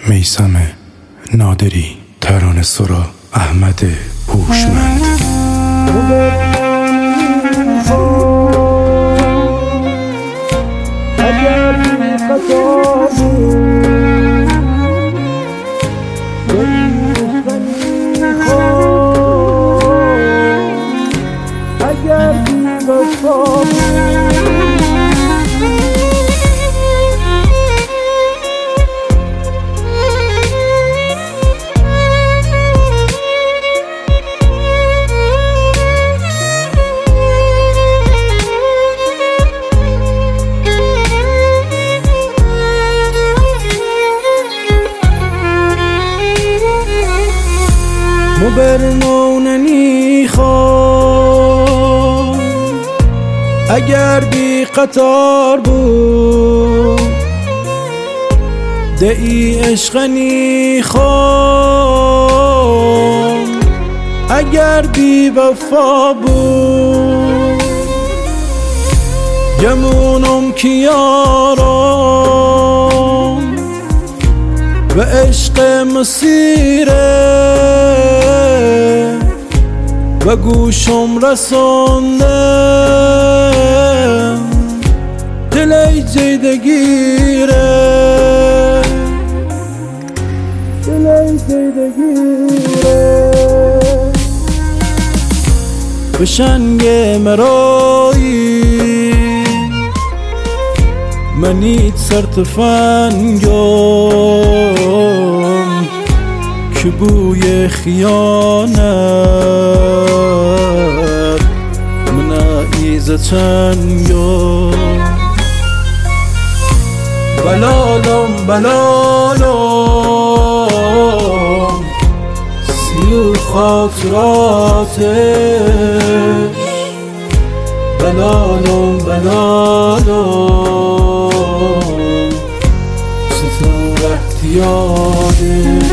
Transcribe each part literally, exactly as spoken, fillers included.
میثم نادری، ترانه سرا احمد هوشمند. اگر قطار اگر بی‌وفا مبرنوننی خواه اگر بی قطار بود دعی عشقنی خواه اگر بی وفا بود گمونم کیارم و عشق مسیره و گوشم رسانده دلی جیدگیره دلی جیدگیره بشنگ مرایی منیت سرتفنگم که بوی خیانت من ایزتنگم بلالم بلالم سیل خاطراتش بلالم بلالم ستور احتیاجش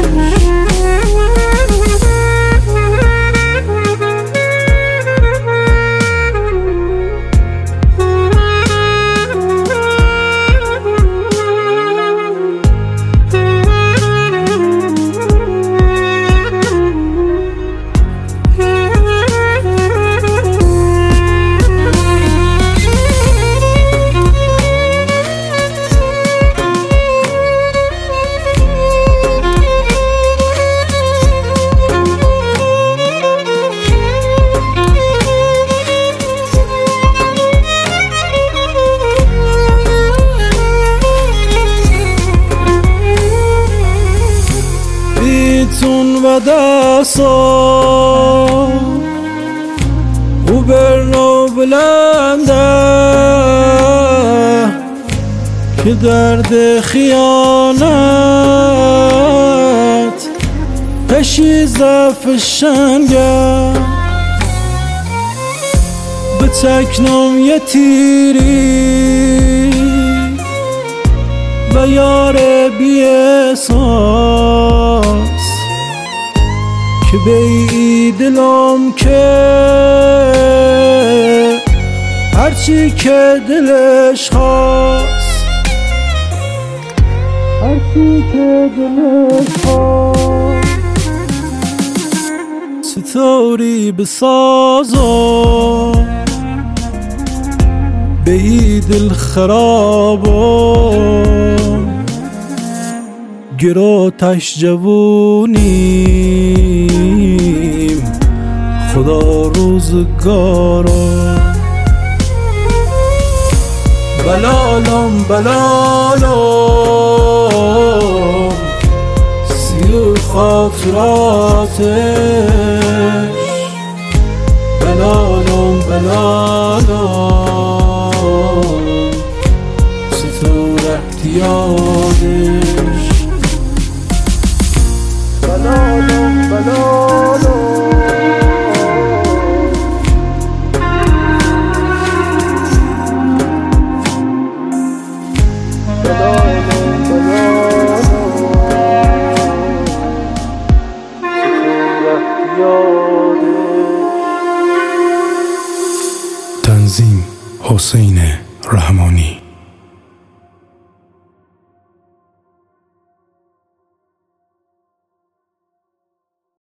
بیتون و دستا او برنو بلنده که درد خیانت پشیزه فشنگه به تکنم یه تیری و یار بی احساس که بی دلم که هرچی که دلش خواست هرچی که دلش خواست ستوری بسازم به ای دل خرابم گرو تش جوونیم خدا روزگارم بلالم بلالم سیل خاطراتش